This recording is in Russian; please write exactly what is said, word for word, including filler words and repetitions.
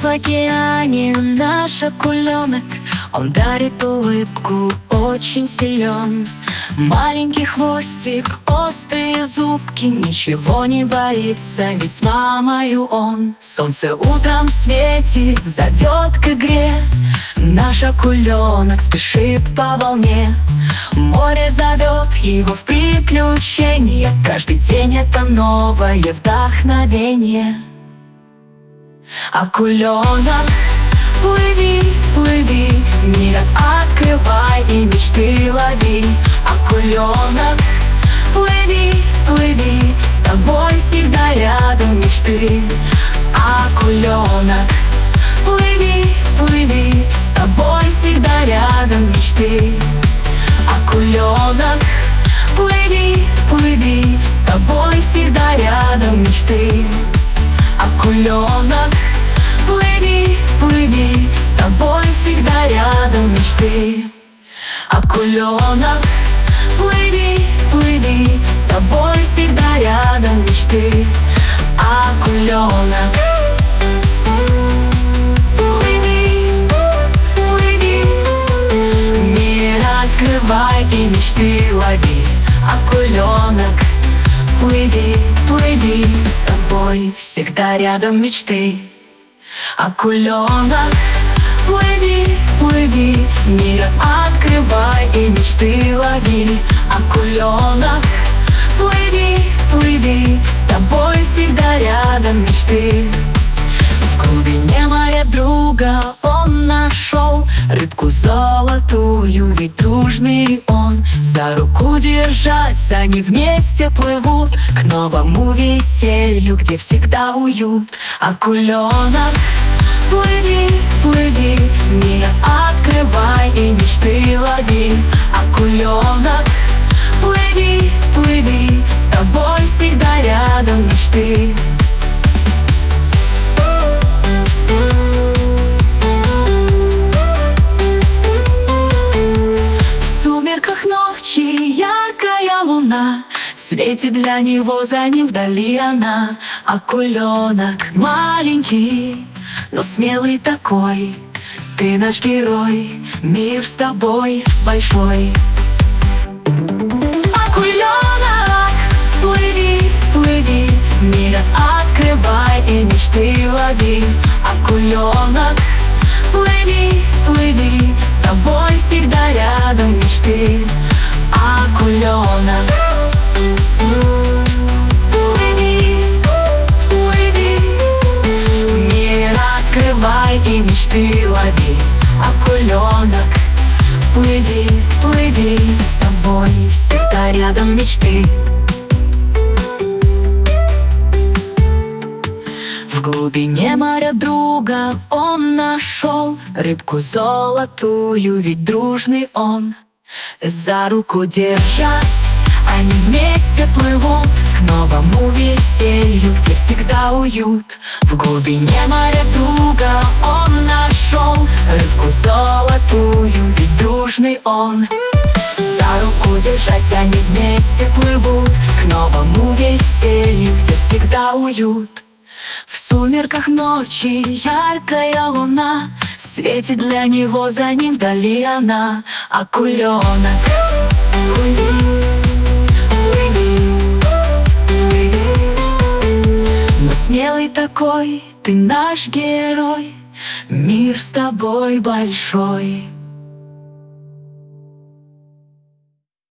океане наш акуленок. Он дарит улыбку, очень силен. Маленький хвостик, острые зубки, ничего не боится, ведь с мамою он. Солнце утром светит, зовет к игре. Наш акуленок спешит по волне. Море зовет его в приключения. Каждый день это новое вдохновение. Акуленок, плыви, плыви, мир открывай и мечты лови. Акуленок, плыви, плыви, с тобой всегда рядом мечты. Акуленок, плыви, плыви, с тобой всегда рядом мечты. Акуленок, плыви, плыви, с тобой всегда рядом мечты. Акуленок, плыви, плыви, с тобой всегда рядом мечты. Акуленок, плыви, плыви, с тобой всегда рядом мечты. Акуленок, плыви, плыви, мир открывай и мечты лови. Акуленок, плыви, плыви, с тобой всегда рядом мечты. Акуленок, плыви, плыви, мир открывай и мечты лови. Акуленок, плыви, плыви, с тобой всегда рядом мечты. В глубине моря друга он нашел, рыбку золотую, ведь дружный он. За руку держась, они вместе плывут к новому веселью, где всегда уют. Акуленок, плыви, плыви, мир открывай и мечты лови. Акуленок, плыви, плыви, с тобой всегда рядом мечты. В сумерках ночи яркая луна светит для него, за ним вдали она. Акуленок маленький, но смелый такой, ты наш герой, мир с тобой большой. Акуленок, плыви, плыви, мир открывай и мечты лови. Акуленок, плыви, плыви, с тобой всегда рядом мечты. Акуленок, плыви, плыви, мир открывай и мечты лови. Акуленок, плыви, плыви, с тобой всегда рядом мечты. В глубине моря друга он нашел, рыбку золотую, ведь дружный он. За руку держась, они вместе плывут к новому веселью, где всегда уют. В глубине моря друга он нашел, рыбку золотую, ведь дружный он. За руку держась, они вместе плывут к новому веселью, где всегда уют. В сумерках ночи яркая луна светит для него, за ним вдали она. Акуленок, плыви, плыви, плыви, но смелый такой, ты наш герой, мир с тобой большой.